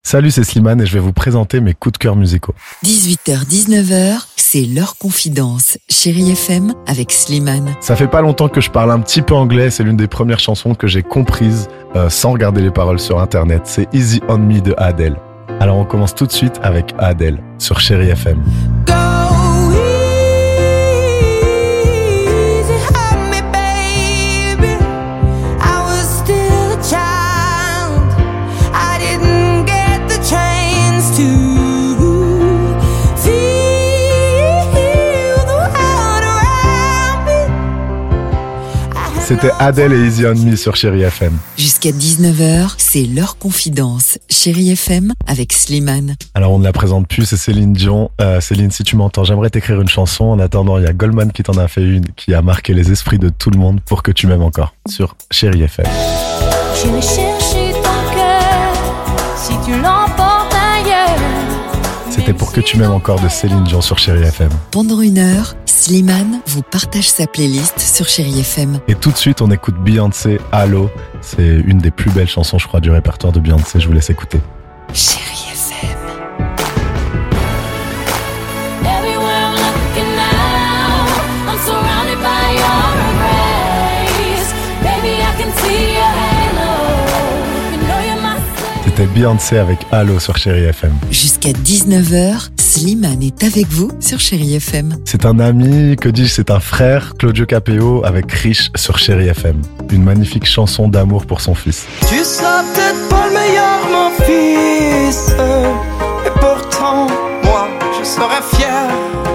Salut, c'est Slimane et je vais vous présenter mes coups de cœur musicaux. 18h-19h, c'est l'heure confidence. Chérie FM avec Slimane. Ça fait pas longtemps que je parle un petit peu anglais, c'est l'une des premières chansons que j'ai comprises sans regarder les paroles sur internet. C'est Easy on Me de Adele. Alors on commence tout de suite avec Adele sur Chérie FM. C'était Adele et Easy on Me sur Chérie FM. Jusqu'à 19h, c'est l'heure confidence. Chérie FM avec Slimane. Alors on ne la présente plus, c'est Céline Dion. Céline, si tu m'entends, j'aimerais t'écrire une chanson. En attendant, il y a Goldman qui t'en a fait une, qui a marqué les esprits de tout le monde pour que tu m'aimes encore sur Chérie FM. J'irai chercher ton cœur si tu l'emportes ailleurs. C'était Pour que tu m'aimes encore de Céline Dion sur Chérie FM. Pendant une heure, Slimane vous partage sa playlist sur Chérie FM. Et tout de suite, on écoute Beyoncé, Allo. C'est une des plus belles chansons, je crois, du répertoire de Beyoncé. Je vous laisse écouter. Chérie FM. Everywhere I'm looking now, I'm surrounded by your embrace. Baby, I can see your halo. You know you're my slave. C'était Beyoncé avec Allo sur Chérie FM. Jusqu'à 19h, Slimane est avec vous sur Chérie FM. C'est un ami, que dis-je, c'est un frère, Claudio Capéo avec Riche sur Chérie FM. Une magnifique chanson d'amour pour son fils. Tu seras peut-être pas le meilleur, mon fils, et pourtant, moi, je serai fier.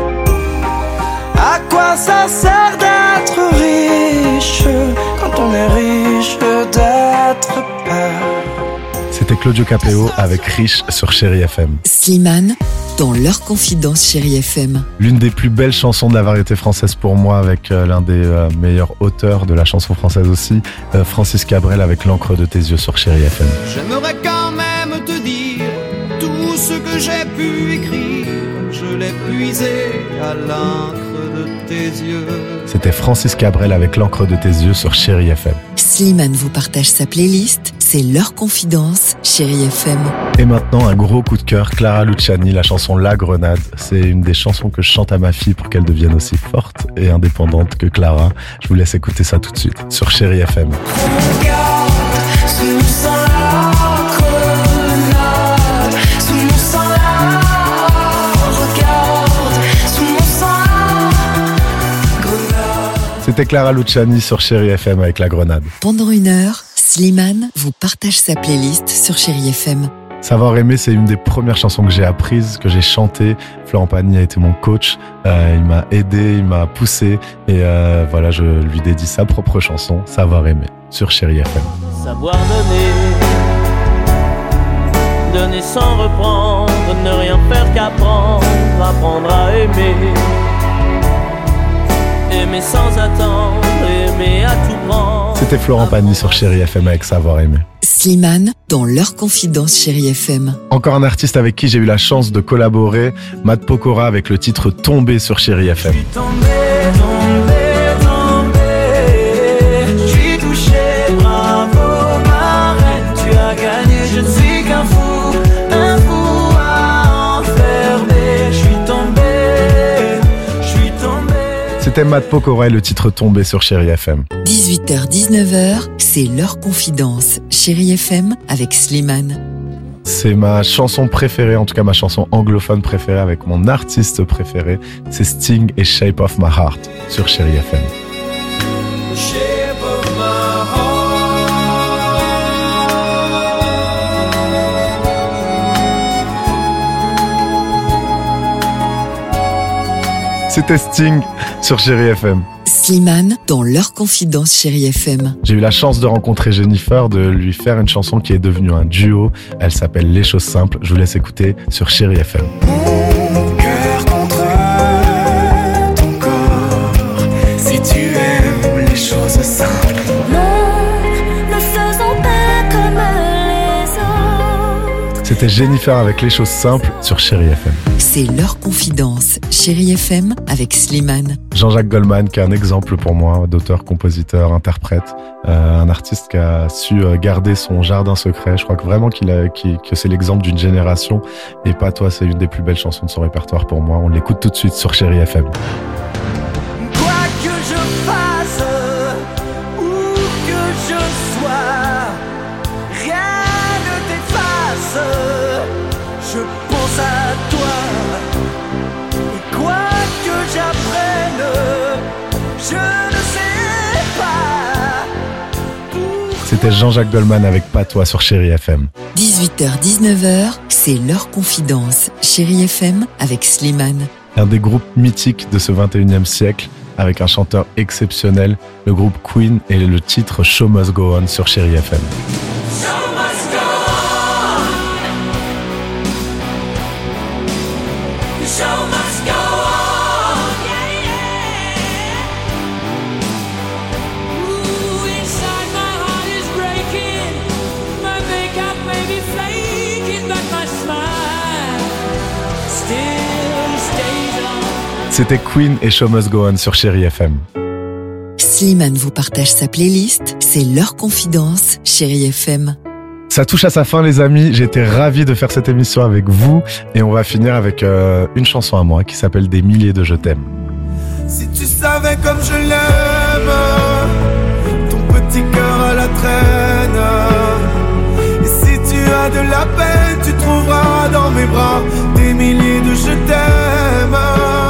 À quoi ça sert d'être riche quand on est riche d'être père? C'était Claudio Capéo avec Riche sur Chérie FM. Slimane dans leur confidence Chérie FM. L'une des plus belles chansons de la variété française pour moi, avec l'un des meilleurs auteurs de la chanson française aussi, Francis Cabrel avec L'encre de tes yeux sur Chérie FM. J'aimerais quand même te dire tout ce que j'ai pu écrire, je l'ai puisé à l'encre de tes yeux. C'était Francis Cabrel avec L'encre de tes yeux sur Chérie FM. Slimane vous partage sa playlist, c'est leur confidence Chérie FM. Et maintenant, un gros coup de cœur, Clara Luciani, la chanson La Grenade. C'est une des chansons que je chante à ma fille pour qu'elle devienne aussi forte et indépendante que Clara. Je vous laisse écouter ça tout de suite sur Chérie FM. Regarde, sous mon sang la grenade, sous mon sang la regarde, sous mon sang la grenade. C'était Clara Luciani sur Chérie FM avec La Grenade. Pendant une heure, Slimane vous partage sa playlist sur Chérie FM. Savoir aimer, c'est une des premières chansons que j'ai apprises, que j'ai chantées. Florent Pagny a été mon coach, il m'a aidé, il m'a poussé et voilà, je lui dédie sa propre chanson, Savoir aimer, sur Chérie FM. Savoir donner sans reprendre, ne rien faire qu'apprendre, apprendre à aimer. Aimer sans attendre, aimer à tout prendre. C'était Florent Pagny sur Chérie FM avec Savoir aimer. Slimane dans leur confidence Chérie FM. Encore un artiste avec qui j'ai eu la chance de collaborer, Matt Pokora avec le titre Tombé sur Chérie FM. Je suis touché, bravo ma reine, tu as gagné, je ne suis qu'un fou à enfermer. Je suis tombé. C'était Matt Pokora et le titre Tombé sur Chérie FM. 18h-19h, c'est leur confidence Chérie FM avec Slimane. C'est ma chanson préférée, en tout cas ma chanson anglophone préférée avec mon artiste préféré. C'est Sting et Shape of My Heart sur Chérie FM. Shape of my heart. C'était Sting sur Chérie FM. Slimane dans leur confidence Chérie FM. J'ai eu la chance de rencontrer Jennifer, de lui faire une chanson qui est devenue un duo. Elle s'appelle Les choses simples. Je vous laisse écouter sur Chérie FM. Mon cœur contre ton corps, si tu aimes les choses simples. Non, ne faisons pas comme les autres. C'était Jennifer avec Les choses simples sur Chérie FM. C'est leur confidence, Chérie FM avec Slimane. Jean-Jacques Goldman, qui est un exemple pour moi d'auteur, compositeur, interprète, un artiste qui a su garder son jardin secret. Je crois que vraiment que c'est l'exemple d'une génération. Et Patois, c'est une des plus belles chansons de son répertoire pour moi. On l'écoute tout de suite sur Chérie FM. Quoi que je fasse, où que je sois, rien ne t'efface. Je pense à toi. Et quoi que j'apprenne, je ne sais pas. C'était Jean-Jacques Goldman avec Patois sur Chérie FM. 18h-19h, c'est leur confidence, Chérie FM avec Slimane. Un des groupes mythiques de ce 21e siècle, avec un chanteur exceptionnel, le groupe Queen et le titre Show Must Go On sur Chérie FM. C'était Queen et Show Must Go On sur Chérie FM. Slimane vous partage sa playlist, c'est leur confidence, Chérie FM. Ça touche à sa fin les amis, j'ai été ravi de faire cette émission avec vous et on va finir avec une chanson à moi qui s'appelle Des milliers de je t'aime. Si tu savais comme je l'aime, ton petit cœur à la traîne. Et si tu as de la peine, tu trouveras dans mes bras des milliers de je t'aime.